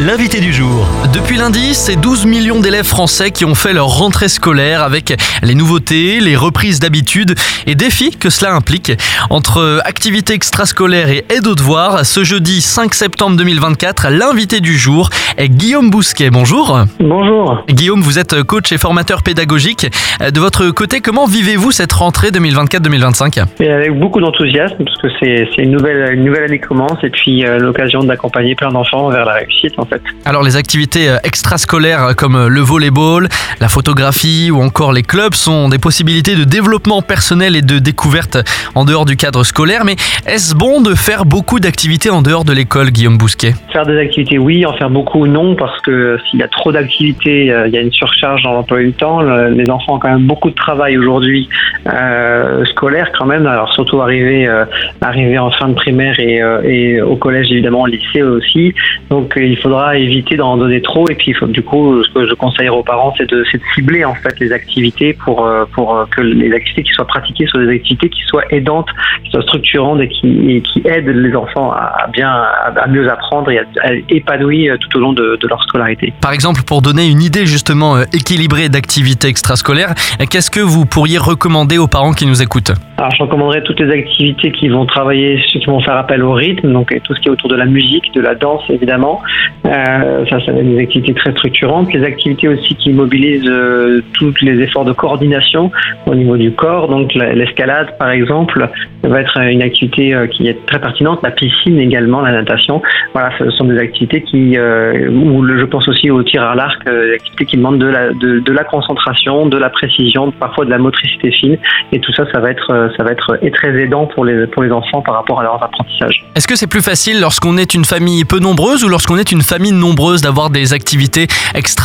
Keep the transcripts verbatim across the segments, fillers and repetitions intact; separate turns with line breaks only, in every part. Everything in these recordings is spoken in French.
L'invité du jour. Depuis lundi, c'est douze millions d'élèves français qui ont fait leur rentrée scolaire avec les nouveautés, les reprises d'habitude et défis que cela implique. Entre activités extrascolaires et aide aux devoirs, ce jeudi cinq septembre deux mille vingt-quatre, l'invité du jour est Guillaume Bousquet. Bonjour.
Bonjour.
Guillaume, vous êtes coach et formateur pédagogique. De votre côté, comment vivez-vous cette rentrée deux mille vingt-quatre deux mille vingt-cinq ?
Et avec beaucoup d'enthousiasme, parce que c'est, c'est une, nouvelle, une nouvelle année qui commence et puis euh, l'occasion d'accompagner plein d'enfants vers la réussite en fait.
Alors les activités extrascolaires comme le volleyball, la photographie ou encore les clubs sont des possibilités de développement personnel et de découverte en dehors du cadre scolaire. Mais est-ce bon de faire beaucoup d'activités en dehors de l'école, Guillaume Bousquet ?
Faire des activités, oui. En faire beaucoup, non, parce que s'il y a trop d'activités, euh, il y a une surcharge dans l'emploi du temps. Le, les enfants ont quand même beaucoup de travail aujourd'hui euh, scolaire quand même. Alors surtout arrivé euh, arrivé en fin de primaire et, euh, et au collège évidemment, au lycée aussi. Donc euh, il faudra éviter d'en donner trop. Et puis il faut, du coup, ce que je conseillerais aux parents, c'est de, c'est de cibler en fait les activités pour euh, pour euh, que les activités qui soient pratiquées soient des activités qui soient aidantes, qui soient structurantes et qui, et qui aident les enfants à bien à, à mieux apprendre et à, à épanouir tout au long de, de leur scolarité.
Par exemple, pour donner une idée justement euh, équilibrée d'activités extrascolaires, qu'est-ce que vous pourriez recommander aux parents qui nous écoutent ?
Alors, je recommanderais toutes les activités qui vont travailler, qui vont faire appel au rythme, donc tout ce qui est autour de la musique, de la danse évidemment. Euh, ça, ça va être des activités très structurantes. Les activités aussi qui mobilisent euh, tous les efforts de coordination au niveau du corps, donc la, l'escalade par exemple, va être une activité euh, qui est très pertinente. La piscine également, la natation. Voilà, ce sont des activités qui, euh, ou le, je pense aussi au tir à l'arc, euh, des activités qui demandent de la, de, de la concentration, de la précision, parfois de la motricité fine. Et tout ça, ça va être ça va être très aidant pour les, pour les enfants par rapport à leurs apprentissages.
Est-ce que c'est plus facile lorsqu'on est une famille peu nombreuse ou lorsqu'on est une famille nombreuse d'avoir des activités extrascolaires ?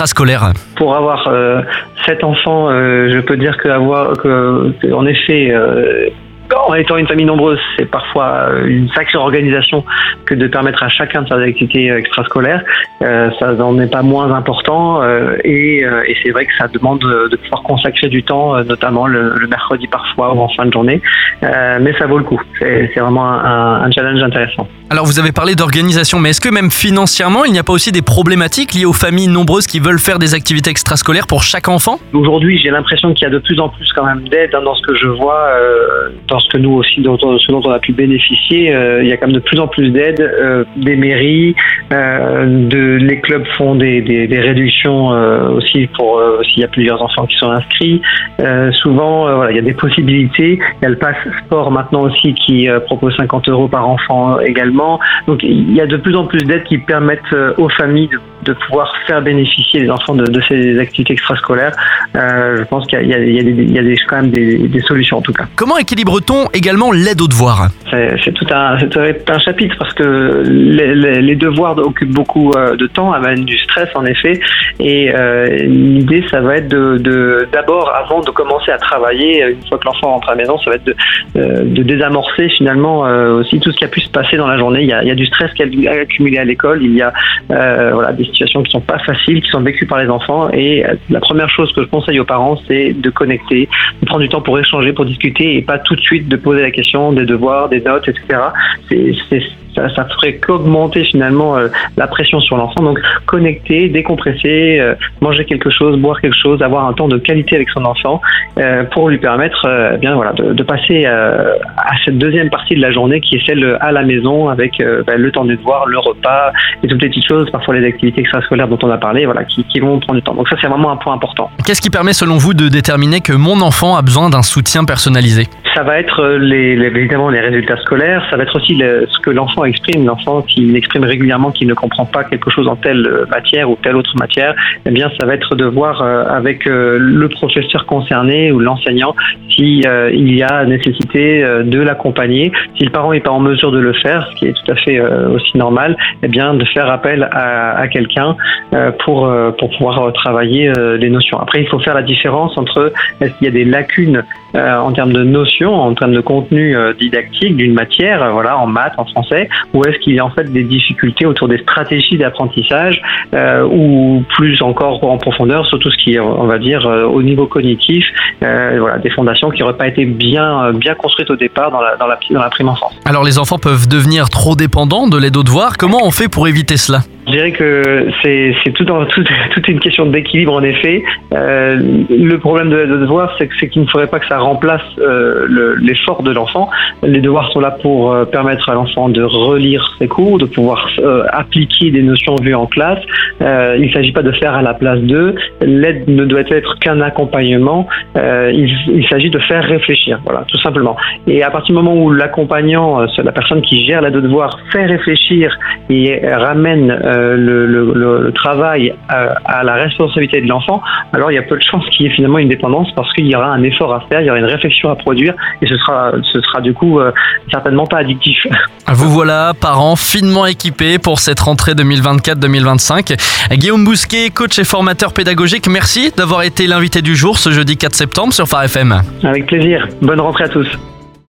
Pour avoir euh, sept enfants, euh, je peux dire que, avoir, que en effet... Euh, En étant une famille nombreuse, c'est parfois une sacrée organisation que de permettre à chacun de faire des activités extrascolaires. Euh, ça n'en est pas moins important euh, et, euh, et c'est vrai que ça demande de pouvoir consacrer du temps, notamment le, le mercredi parfois ou en fin de journée. Euh, mais ça vaut le coup. C'est, c'est vraiment un, un challenge intéressant.
Alors vous avez parlé d'organisation, mais est-ce que même financièrement, il n'y a pas aussi des problématiques liées aux familles nombreuses qui veulent faire des activités extrascolaires pour chaque enfant ?
Aujourd'hui, j'ai l'impression qu'il y a de plus en plus quand même d'aide hein, dans ce que je vois, euh, dans ce que nous aussi, dont on, ce dont on a pu bénéficier. Euh, il y a quand même de plus en plus d'aides, euh, des mairies, euh, de, les clubs font des, des, des réductions euh, aussi pour euh, s'il y a plusieurs enfants qui sont inscrits. Euh, souvent, euh, voilà, il y a des possibilités. Il y a le pass sport maintenant aussi qui euh, propose cinquante euros par enfant également. Donc il y a de plus en plus d'aides qui permettent aux familles de, de pouvoir faire bénéficier les enfants de, de ces activités extrascolaires. Euh, je pense qu'il y a, il y a, des, il y a des, quand même des, des solutions en tout cas.
Comment équilibre-t-on également l'aide aux devoirs ?
C'est, c'est tout un, c'est un chapitre parce que les, les, les devoirs occupent beaucoup de temps, amènent du stress en effet. Et euh, l'idée, ça va être de, de d'abord, avant de commencer à travailler, une fois que l'enfant rentre à la maison, ça va être de, de désamorcer finalement euh, aussi tout ce qui a pu se passer dans la journée. Il y a, il y a du stress qui a accumulé à l'école. Il y a euh, voilà, des situations qui sont pas faciles, qui sont vécues par les enfants. Et euh, la première chose que je conseille aux parents, c'est de connecter, de prendre du temps pour échanger, pour discuter et pas tout de suite de poser la question des devoirs, des notes, et cetera. C'est, c'est, ça, ça ferait qu'augmenter finalement euh, la pression sur l'enfant. Donc connecter, décompresser, euh, manger quelque chose, boire quelque chose, avoir un temps de qualité avec son enfant euh, pour lui permettre euh, bien voilà de, de passer euh, à cette deuxième partie de la journée qui est celle à la maison avec euh, ben, le temps de devoir, le repas et toutes les petites choses, parfois les activités extrascolaires dont on a parlé, voilà, qui, qui vont prendre du temps. Donc ça c'est vraiment un point important.
Qu'est-ce qui permet selon vous de déterminer que mon enfant a besoin d'un soutien personnalisé ?
Ça va être les, les, évidemment les résultats scolaires, ça va être aussi le, ce que l'enfant exprime, l'enfant qui exprime régulièrement qu'il ne comprend pas quelque chose en telle matière ou telle autre matière, eh bien ça va être de voir euh, avec euh, le professeur concerné ou l'enseignant si euh, il y a nécessité euh, de l'accompagner. Si le parent n'est pas en mesure de le faire, ce qui est tout à fait euh, aussi normal, eh bien de faire appel à, à quelqu'un euh, pour euh, pour pouvoir travailler euh, les notions. Après, il faut faire la différence entre est-ce qu'il y a des lacunes euh, en termes de notions, en termes de contenu euh, didactique d'une matière, euh, voilà, en maths, en français, ou est-ce qu'il y a en fait des difficultés autour des stratégies d'apprentissage euh, ou plus encore en profondeur sur tout ce qui est, on va dire, euh, au niveau cognitif, euh, voilà, des fondations qui n'auraient pas été bien bien construites au départ dans la dans la dans la prime enfance.
Alors les enfants peuvent devenir trop dépendants de l'aide aux devoirs. Comment on fait pour éviter cela ?
Je dirais que c'est, c'est tout en, tout, toute une question d'équilibre en effet. Euh, le problème de, de devoir, c'est, que, c'est qu'il ne faudrait pas que ça remplace euh, le, l'effort de l'enfant. Les devoirs sont là pour euh, permettre à l'enfant de relire ses cours, de pouvoir euh, appliquer des notions vues en classe. Euh, il ne s'agit pas de faire à la place d'eux. L'aide ne doit être qu'un accompagnement. Euh, il, il s'agit de faire réfléchir, voilà, tout simplement. Et à partir du moment où l'accompagnant, euh, la personne qui gère l'aide de devoir, fait réfléchir et ramène euh, le, le, le, le travail à, à la responsabilité de l'enfant, alors il y a peu de chances qu'il y ait finalement une dépendance parce qu'il y aura un effort à faire, il y aura une réflexion à produire et ce sera, ce sera du coup euh, certainement pas addictif.
Vous voilà, parents finement équipés pour cette rentrée deux mille vingt-quatre deux mille vingt-cinq. Guillaume Bousquet, coach et formateur pédagogique, merci d'avoir été l'invité du jour ce jeudi quatre septembre sur Phare F M.
Avec plaisir. Bonne rentrée à tous.